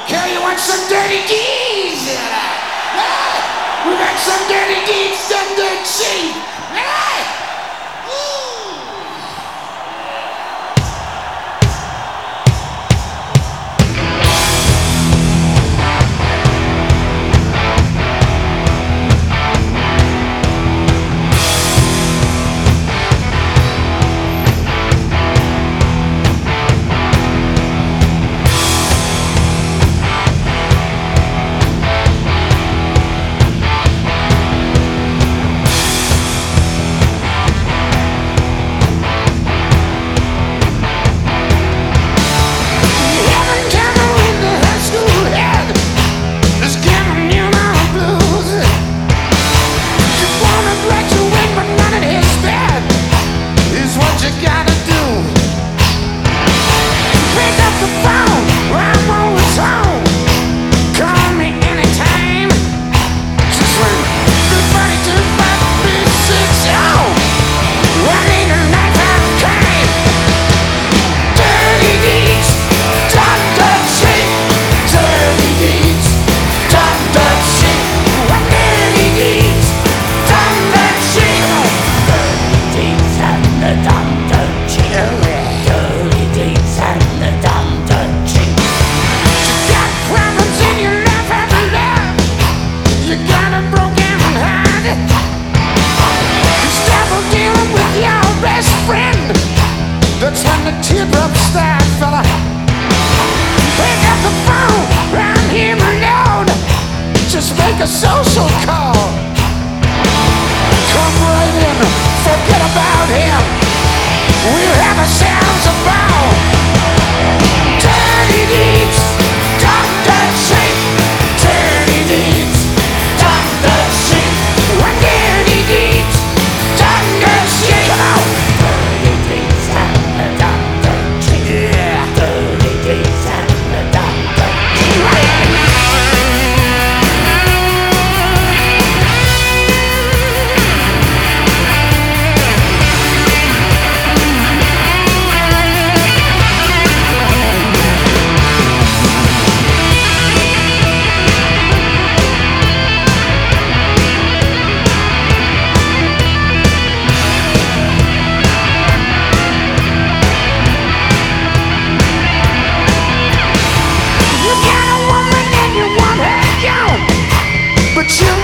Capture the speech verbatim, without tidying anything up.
Okay, you want some dirty deeds? Ah, we got some dirty deeds done dirt cheap. Ah. That's when the teardrops start, fella. Pick up the phone, I'm here alone. Just make a social call. Come right in, forget about him. We'll have ourselves a ball. Dirty deeds, done dirt cheap. Dirty deeds, done dirt cheap. One dirty deeds, done dirt cheap. Come on. But you